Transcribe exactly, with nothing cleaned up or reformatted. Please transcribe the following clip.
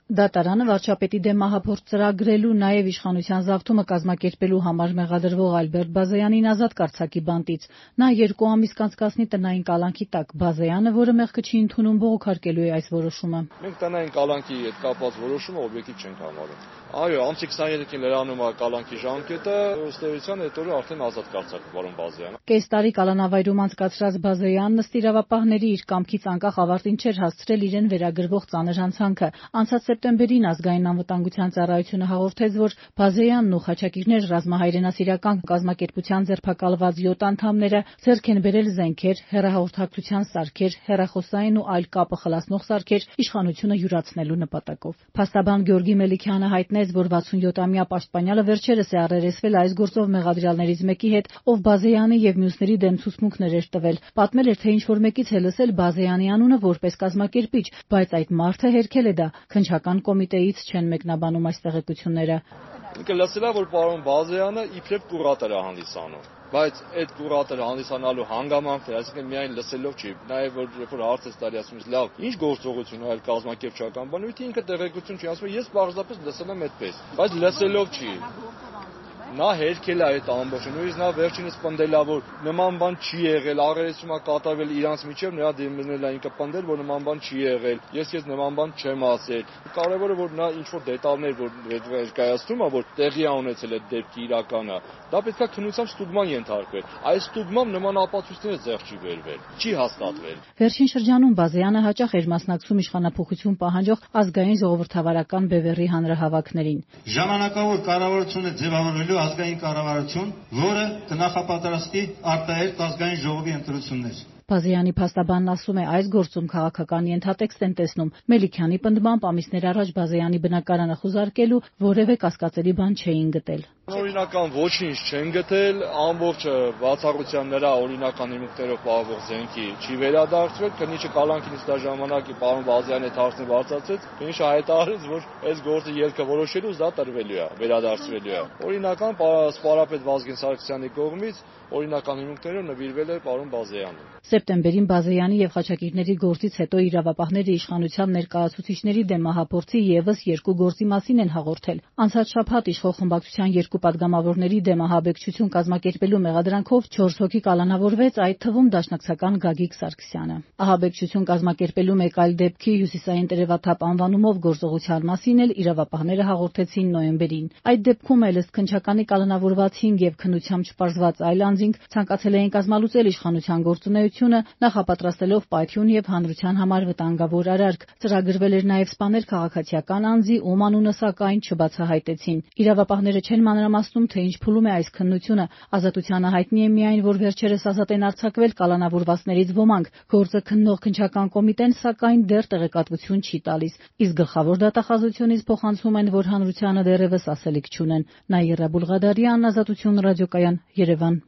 Դատարանը վարչապետի դեմ մահափորձ ծրագրելու, նաև իշխանության զավթումը կազմակերպելու համար մեղադրվող Ալբերտ Բազեյանին ազատ կարձակի բանտից։ Նա երկու ամիս կանցկացնի տնային կալանքի տակ։ Բազեյանը, որը մեղքը չի ընդունում, բողոքարկելու է այս որոշումը։ Մենք տնային կալանքի հետ կապված որոշումը օբյեկտիվ չենք համարում։ Այո, ամսի քսաներեքին լրանում է կալանքի ժամկետը, ըստ էության այդ օրը արդեն ազատ կարձակվի պարոն Բազեյանը։ Կես տարի կալանավայրում անցկացրած Բազեյանն ըստ իրավապահների իր կամքից անկախ ավարտին չէր հասցրել իրեն վերագրվող ծանր հանցանքը։ Անցած սեպտեմբերին Ազգային անվտանգության ծառայությունը հաղորդեց, որ Բազեյանն ու խաչակիրներ ռազմահայրենասիրական կազմակերպության ձերբակալված յոթ անդամները ձեռք են բերել զենքեր, հեռահաղորդակցության սարքեր, հեռախոսային ու այլ կապը խլացնող սարքեր իշխանությունը յուրացնելու նպատակով։ Փաստաբան Գյորգի Մելիքյանը հայտնեց, որ վաթսունյոթամյա պաշտպանյալը վերջերս է առերեսվել այս գործով մեղադրյալներից մեկի հետ, ով Բազեյանի եւ մյուսների դեմ ցուցմունքներ էր տվել։ Պատմել էր, թե ինչ-որ մեկից է լսել Բազեյանի անունը որպես կազմակերպիչ, բայց այդ մարդը հերքել է դա։ Քննչական կոմիտեից չեն մեկնաբանում այս տեղեկությունները։ Ինքը լսել է, որ պարոն Բազեյանը իբրև կուրատոր է հանդիսանում, բայց այդ կուրատորը հանդիսանալու հանգամանքները, այսինքն միայն լսելով չի, նաև որ երբ որ հարց է տալի, ասում ես լավ, ինչ գործողություն այլ կազմակերպչական բան, ու ինքը տեղեկություն չի ասում, ես պարզապես լսել եմ այդպես, բայց լսելով չի։ Նա հերքել է այդ ամբողջը, նույնիսկ նա վերջինս պնդել է, որ նման բան չի եղել, աղերեսում է կատարվել իրանց միջև, նրա դիմել է ինքը պնդել, որ նման բան չի եղել, ես ես նման բան չեմ ասել։ Կարևորը որ նա ինչ որ դետալներ որ ներկայացնում է, որ տեղի է ունեցել այդ դեպքի իրականը, դա պետք է քննությամբ ստուգման ենթարկվել։ Այս ստուգմամբ նման ապացույցները ձեռք չի բերվել, չի հաստատվել։ Վերջին շրջանում Բազեյանը հաճախ էր մասնակցում իշխանափոխություն պահանջող ազգային ժողովրդավարական բևեռի հանրահավաքներին։ Ժամանակավոր կառավարություն է ձևավորելու ազգային կառավարություն, որը կնախապատրաստի արտահերթ ազգային ժողովի ընտրություններ։ Բազեյանի փաստաբանն ասում է, այս գործում քաղաքական ենթատեքստ են տեսնում։ Մելիքյանի պնդմամբ ամիսներ առաջ Բազեյանի բնակարանը խուզարկելու որևէ կասկածելի բան չէին գտել։ Օրինական ոչինչ չեն գտել, ամբողջը բացառության նրա օրինական հիմունքներով պահվող զենքի չի վերադարձվել, քննիչը կալանքին ըստ ժամանակի պարոն Բազեյանի հետ հարցը բարձրացրեց, քննիչը հայտարարեց, որ այս գործը ելքը որոշելուց դա տրվելու է, վերադարձվելու է։ Օրինական սպարապետ Վազգեն Սարգսյանի կողմից օրինական հիմունքներով նվիրվել է պարոն Բազեյանին։ Սեպտեմբերին Բազեյանի եւ խաչակիրների գործից հետո իրավապահները իշխանության ներկայացուցիչների դեմ մահափորձի եւս երկու գործի մասին են հաղորդել։ Անցած շաբաթ իշխող խմբակցության երկու պատգամավորների դեմ ահաբեկչություն կազմակերպելու մեղադրանքով չորս հոգի կալանավորվեց, այդ թվում դաշնակցական Գագիկ Սարգսյանը։ Ահաբեկչություն կազմակերպելու մեկ այլ դեպքի հյուսիսային տերևաթափ անվանումով գործողության մասին էլ իրավապահները հաղորդեցին նոյեմբերին։ Այդ դեպքում էլ ըստ քննչականի կալանավորված հինգ եւ քննությամբ չպարզված այլ անձինք ցանկացել էին կազմալուծել իշխանության գործունեությունը, նախապատրաստելով պայթյուն եւ հանրության համար վտանգավոր արարք։ Ծրագրվել էր նաեւ սպանել քաղաքացիական անձի, ում անունը սակայն չբացահայտեցին։ Իրավապահները չեն մանրամասնում, թե ինչ փուլում է այս քննությունը։ Ազատությանը հայտնի է միայն, որ վերջերս ազատ են արձակվել կալանավորվածներից ոմանք։ Գործը քննող քննչական կոմիտեն սակայն դեռ տեղեկատվություն չի տալիս։ Իսկ գլխավոր դատախազությունից փոխանցում են, որ հանրությանը դեռևս ասելիք չունեն։ Նաիրա Բուլղադարյան, Ազատություն ռադիոկայան, Երևան։